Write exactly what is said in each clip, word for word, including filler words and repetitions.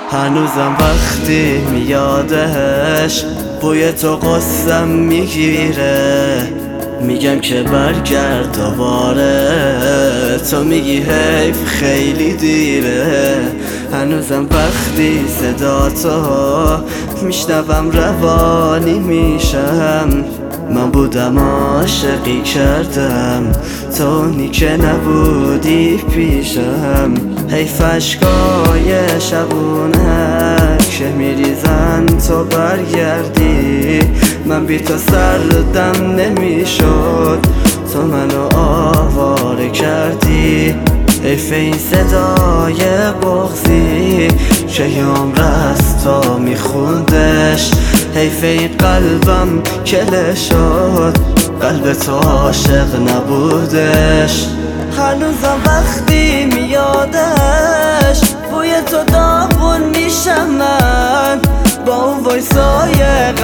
هنوزم وقتی میادش بوی تو قصم میگیره، میگم که برگرد دوباره، تو میگی حیف خیلی دیره. هنوزم وقتی صدا تو میشنوم روانی میشم، من بودم عاشقی کردم تو نی که نبودی پیشم. حیف اشکای شبونک که میریزن تو برگردی، من بی تو سردم نمیشد، تو منو آواره کردی. حیف این صدای بغضی که یام رستا میخوندش، حیف این قلبم کله شد قلب تو عاشق نبودش. هنوزم وقتی میادش بوی تو داغون میشم من، با اون وایسای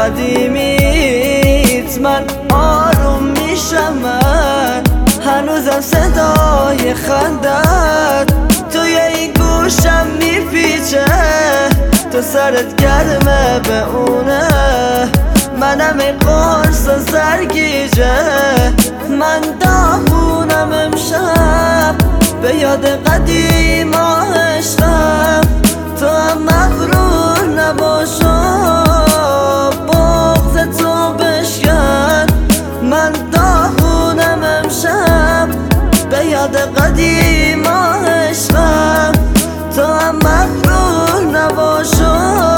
قدیمیت من آروم میشم من. هنوزم صدای خندت توی این گوشم میپیچه، تو سرت گرمه به اونه، منم این قرص و سرگیجه. من داغونم امشب به یاد قدیم و عشقم، تو هم مغرور نباشو بغض تو بشکن. من داغونم امشب به یاد قدیم و عشقم، تو هم مغرور نباشو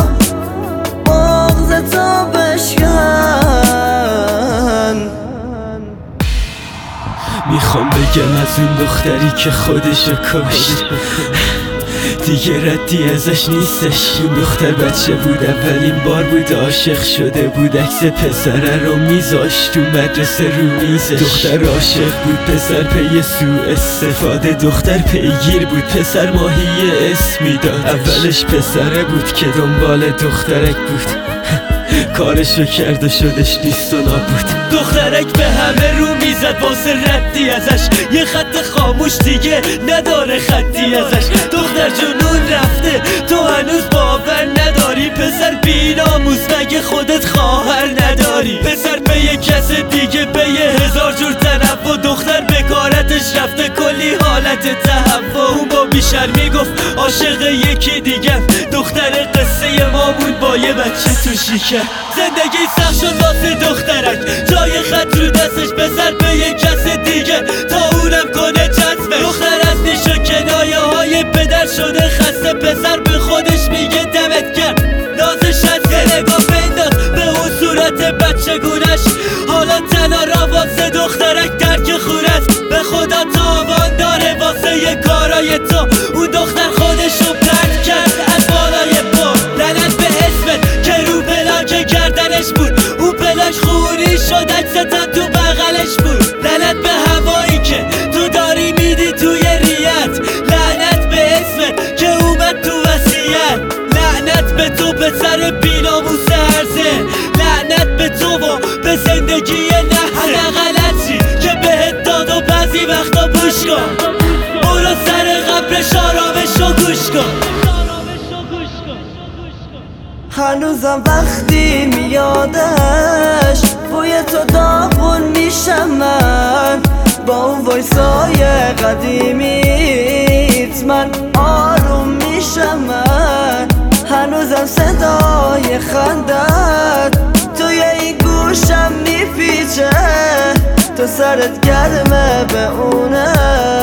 بغض تو بشکن. میخوام بگم از اون دختری که خودشو کشت، دیگه ردی ازش نیستش. اون دختر بچه بود، اولین بار بود عاشق شده بود، عکس پسره رو میذاشت تو مدرسه رو میزش. دختر عاشق بود، پسر پی سوء استفاده، دختر پیگیر بود، پسر ماهی اسم میداد. اولش پسره بود که دنبال دخترک بود، کارشو کرد و شدش نیست و نابود. دخترک به همه رو میزد واسه ردی ازش، یه خط خاموش دیگه نداره خطی ازش. دختر جنون رفته تو هنوز باور نداری، پسر بی‌ناموس مگه خودت خواهر نداری؟ پسر به یه کس دیگه به یه هزار جور تنوع، دختر بکارتش رفته کلی حالت تهوع. اون با بیشرمی گفت عاشق یکی دیگه، دختر قصه مامون با یه بچه تو شکر. زندگی سخت شد واسه دخترک، جای خط رو دستش پسر به یه کس دیگه، تا اونم کنه جذبه. دختر از نیش و کنایه های پدر شده خسته، پسر به خودش میگه دمت گرم، نازش از یه نگاه بنداز به اون صورت بچه گونش. حالا تنها واسه دخترک درک خونه است، به خدا تاوان داره واسه یه کارای تو. اون دختر خودشو پرد کرد از بالای پا، لعنت به اسمت که رو پلاک گردنش بود، اون پلاک خونی شد عکستا تو بغلش بود. لعنت به هوایی که تو داری میدی توی ریت، لعنت به اسمت که اومد تو وصیت. لعنت به تو پسر بی‌ناموس هرزه، لعنت به تو و به زندگی لحظه. هر غلطی که بهت داد و بعضی وقتا پوش کن، برو سر قبرش آرامشو گوش کن. هنوزم وقتی میادش بوی تو داغون میشم من، با اون وایسای قدیمیت من آروم میشم من. هنوزم صدای خندت توی این گوشم میپیچه، تو سرت گرمه به اونه.